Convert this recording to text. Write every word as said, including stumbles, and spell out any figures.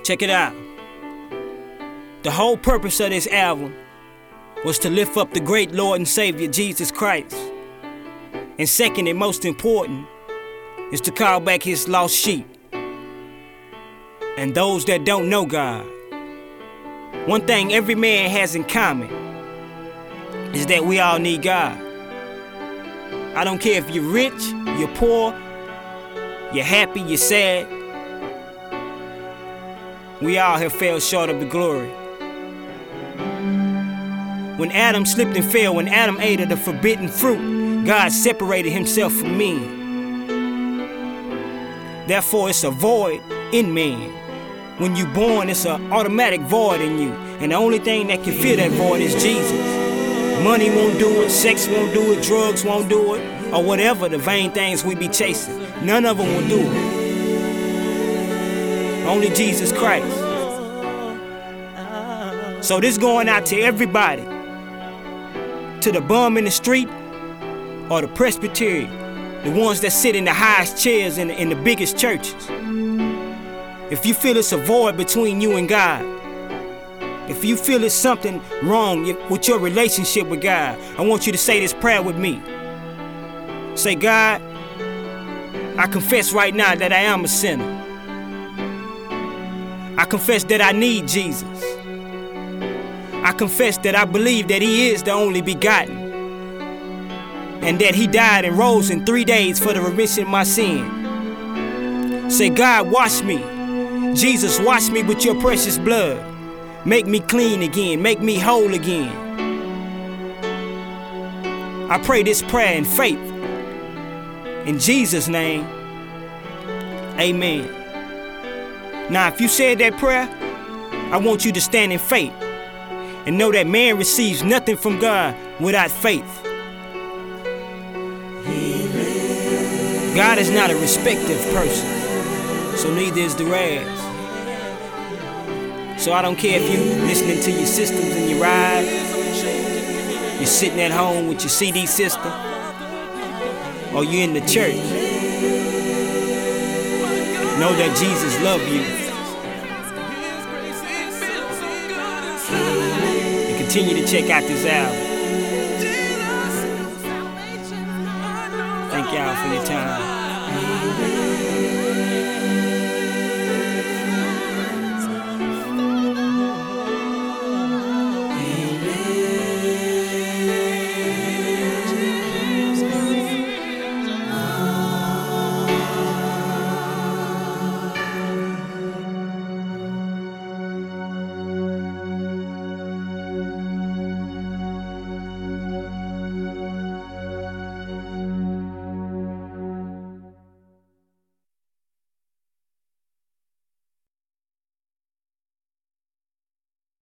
Check it out. The whole purpose of this album was to lift up the great Lord and Savior Jesus Christ. And second and most important is to call back his lost sheep and those that don't know God. One thing every man has in common is that we all need God. I don't care if you're rich, you're poor, you're happy, you're sad. We all have fell short of the glory. When Adam slipped and fell, when Adam ate of the forbidden fruit, God separated himself from men. Therefore, it's a void in man. When you're born, it's an automatic void in you. And the only thing that can fill that void is Jesus. Money won't do it, sex won't do it, drugs won't do it, or whatever the vain things we be chasing. None of them will do it. Only Jesus Christ. So this going out to everybody. To the bum in the street or the Presbyterian, the ones that sit in the highest chairs in the, in the biggest churches. If you feel it's a void between you and God, if you feel it's something wrong with your relationship with God, I want you to say this prayer with me. Say, God, I confess right now that I am a sinner. I confess that I need Jesus. I confess that I believe that he is the only begotten, and that he died and rose in three days for the remission of my sin. Say, God, wash me. Jesus, wash me with your precious blood. Make me clean again. Make me whole again. I pray this prayer in faith. In Jesus' name, amen. Now, if you said that prayer, I want you to stand in faith and know that man receives nothing from God without faith. God is not a respective person, so neither is the rest. So I don't care if you're listening to your systems in your ride, you're sitting at home with your C D system, or you're in the church. Know that Jesus loves you. And continue to check out this album. Thank y'all for your time.